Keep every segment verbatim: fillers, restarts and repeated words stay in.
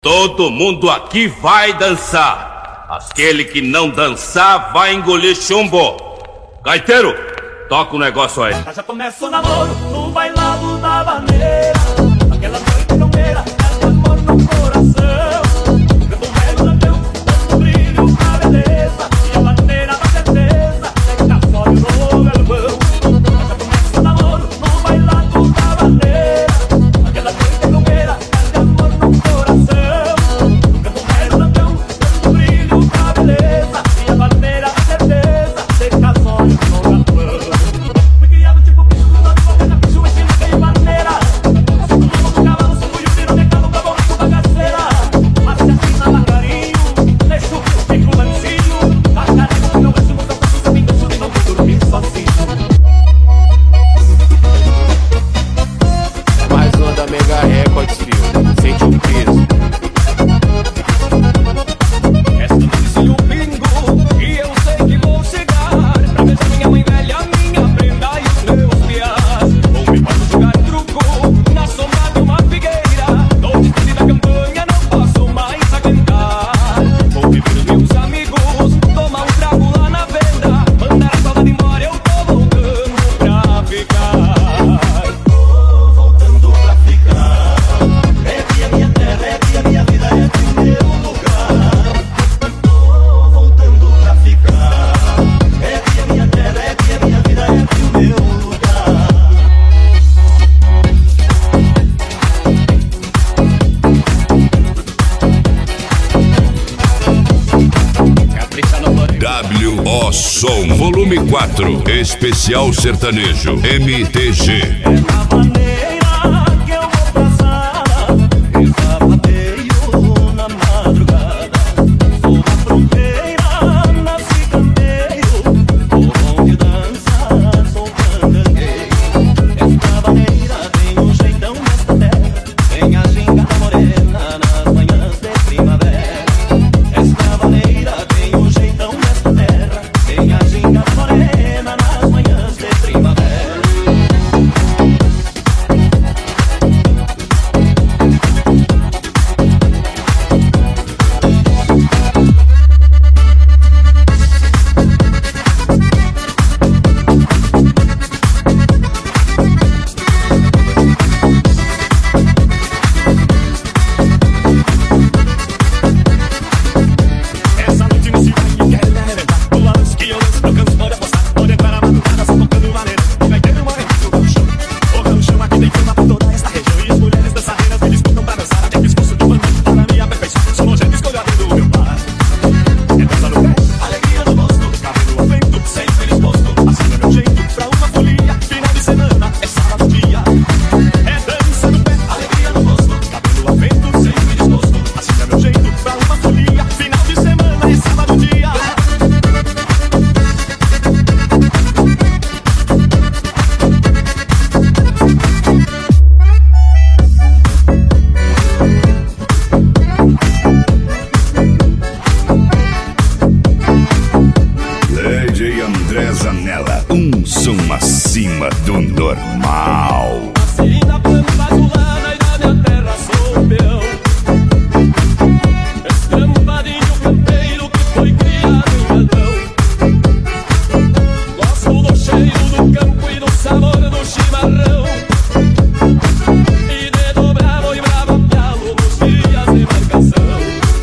Todo mundo aqui vai dançar. Aquele que não dançar vai engolir chumbo. Gaiteiro, toca o negócio aí. Já começa o namoro no bailado da maneira. Aquela noite primeira, é de amor no coração. Canto um velho lampião, dando brilho pra beleza. E a bandeira da certeza, é que tá só de novo é vão. Já começa o namoro no bailado da maneira. Aquela noite primeira, é de amor no coração. Canto um velho lampião, dando brilho pra beleza. E a bandeira da certeza, é que tá só de novo é vão. Mais uma da Mega Records, filho. Sente o peso. Esta noite o bingo e eu sei que vou chegar pra beijar minha mãe velha, minha prenda e os meus piás. Vou me posso jogar truco na sombra de uma figueira. No destino da campanha não posso mais aguentar. Vou viver os meus amigos, tomar um trago lá na venda. Mandar a saudade embora, eu tô voltando pra ficar. Tô voltando pra ficar. É que a minha terra, é que a minha vida, é que o meu lugar. Tô voltando pra ficar. É que a minha terra, é que a minha vida, é que o meu lugar. Capricha no banho. W O Som Volume quatro Especial Sertanejo M T G. É na maneira que eu vou passar. Sapateio na madrugada. Sou da fronteira, nasci canteiro. Sou bom de dança, sou candangueiro. Esta maneira tem um jeitão nesta terra. Tem a ginga morena nas manhãs de primavera. Esta maneira tem um jeitão nesta terra. Tem a ginga morena nas manhãs de primavera. Essa noite nesse baile quero me arrebentar. Do lance que eu lanço, não canso, pode apostar. Pode entrar na madrugada, só tocando maneira. O gaiteiro morre no gauchão. O gauchão aqui tem fama pra toda esta região. E as mulheres dançarinas me disputam pra dançar. Até pescoço de bandido para minha perfeição. Sou nojento, escolho a do meu pai. É dança no pé, alegria no rosto. Cabelo ao vento, sempre disposto. Assim é meu jeito pra uma folia. Final de semana, é sábado dia. É dança no pé, alegria no rosto. Cabelo ao vento, sempre disposto. Assim é meu jeito pra uma folia. Final de semana, é sábado dia. D J André Zanella, um som acima do normal. Nasci na planta azulana e da minha terra sou peão. Estampadinho campeiro que foi criado em galão. Gosto do cheiro do campo e do sabor do chimarrão. E de dobrar boi bravo pialo nos dias de marcação.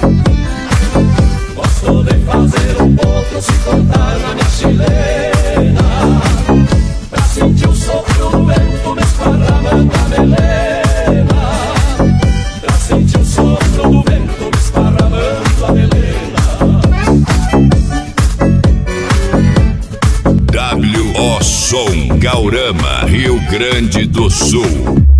Gosto de fazer um potro se cortar na minha chilena. Pra sentir o sopro do vento me esparramando a melena. Pra sentir o sopro do vento me esparramando a melena. W O Som Gaurama, Rio Grande do Sul.